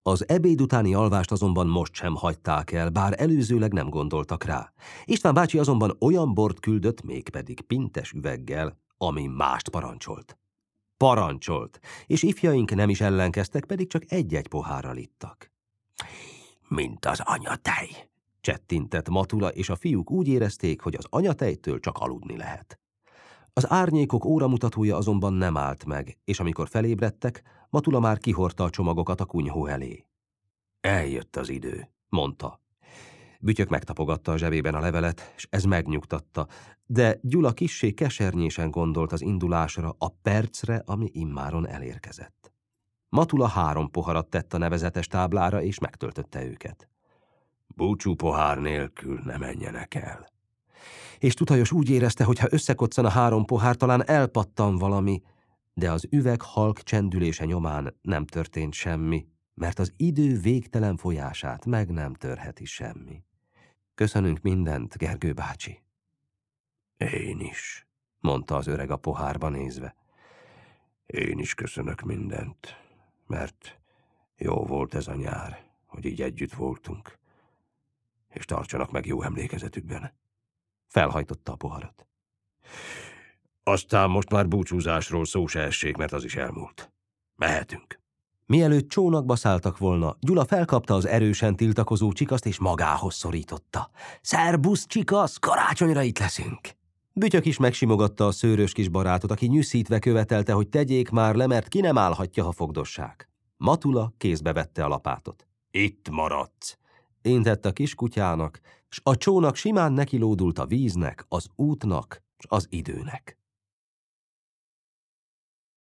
Az ebéd utáni alvást azonban most sem hagyták el, bár előzőleg nem gondoltak rá. István bácsi azonban olyan bort küldött, mégpedig pintes üveggel, ami mást parancsolt. Parancsolt, és ifjaink nem is ellenkeztek, pedig csak egy-egy pohárral ittak. Mint az anyatej, csettintett Matula, és a fiúk úgy érezték, hogy az anyatejtől csak aludni lehet. Az árnyékok óramutatója azonban nem állt meg, és amikor felébredtek, Matula már kihordta a csomagokat a kunyhó elé. Eljött az idő, mondta. Bütyök megtapogatta a zsebében a levelet, és ez megnyugtatta, de Gyula kissé kesernyésen gondolt az indulásra, a percre, ami immáron elérkezett. Matula 3 poharat tett a nevezetes táblára, és megtöltötte őket. Búcsú pohár nélkül ne menjenek el. És Tutajos úgy érezte, hogy ha összekoccan a 3 pohár, talán elpattan valami, de az üveg halk csendülése nyomán nem történt semmi, mert az idő végtelen folyását meg nem törheti semmi. Köszönünk mindent, Gergő bácsi. Én is, mondta az öreg a pohárba nézve. Én is köszönök mindent, mert jó volt ez a nyár, hogy így együtt voltunk, és tartsanak meg jó emlékezetükben. Felhajtotta a poharat. Aztán most már búcsúzásról szó se essék, mert az is elmúlt. Mehetünk. Mielőtt csónakba szálltak volna, Gyula felkapta az erősen tiltakozó Csikaszt, és magához szorította. Szerbusz, Csikasz, karácsonyra itt leszünk. Bütyök is megsimogatta a szőrös kis barátot, aki nyűszítve követelte, hogy tegyék már le, mert ki nem állhatja, ha fogdossák. Matula kézbe vette a lapátot. Itt maradsz, intett a kiskutyának, s a csónak simán nekilódult a víznek, az útnak, s az időnek.